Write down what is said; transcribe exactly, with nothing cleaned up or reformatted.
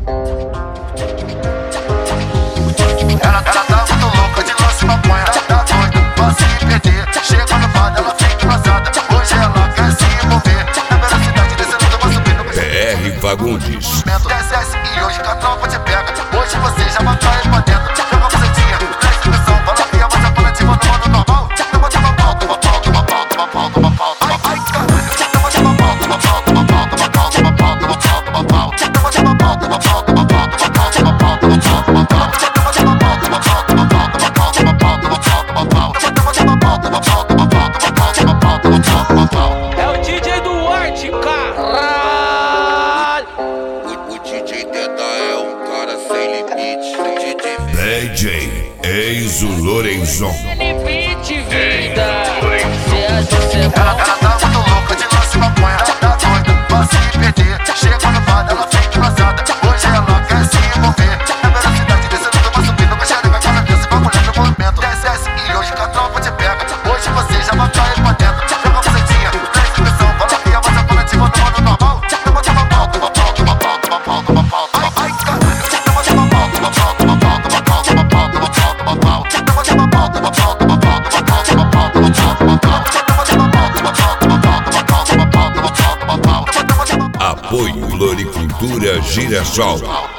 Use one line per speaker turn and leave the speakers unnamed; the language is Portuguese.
Ela, ela tá muito louca de lance maconha, tá doida pra se perder. Chega no bar, ela fica engraçada. Hoje ela quer se envolver. Na velocidade descendo, vai subindo.
P R Fagundes.
Desce e hoje que a tropa te pega. Hoje você já vai cair pra dentro. Joga bucetinha, traz pressão. Fala que a voz apelativa no modo normal. Toma, toma pau, toma pau, toma pau, toma pau, toma pau. Ai, ai, caralho. Toma, toma pau, toma pau, toma pau, toma pau, toma pau, toma pau, toma pau. Toma, toma pau, toma pau, toma pau, toma pau, toma pau, toma pau, toma pau. Toma, toma pau, toma pau, toma pau, toma pau, toma pau, toma pau, toma pau. Toma, toma pau, toma pau, toma pau, toma pau, toma pau, toma pau, toma pau.
É o D J Duarte, caralho.
O D J Teta é um cara sem limite.
D J Eizo Lorenzon.
Limite, vida. Cê acha cê é
Ela,
bom?
ela tá muito louca de lance maconha, tá doida pra se perder. Chega no bar, ela fica engraçada. Hoje ela quer se envolver. Na velocidade descendo, vai subindo. Vai xereca com a cabeça, vai mulher no movimento. Desce, desce e hoje que a tropa te pega. Hoje você já vai cair pra dentro. Joga bucetinha, traz pressão. Fala que a voz apelativa no modo normal. Toma, toma pau, toma pau, toma pau, toma pau, toma pau. Ai, ai, caralho. Toma, toma pau, toma pau, toma pau, toma pau, toma pau, toma pau, toma pau. Toma, toma pau, toma pau, toma pau, toma pau, toma pau, toma pau, toma pau.
Apoio Floricultura Girassol.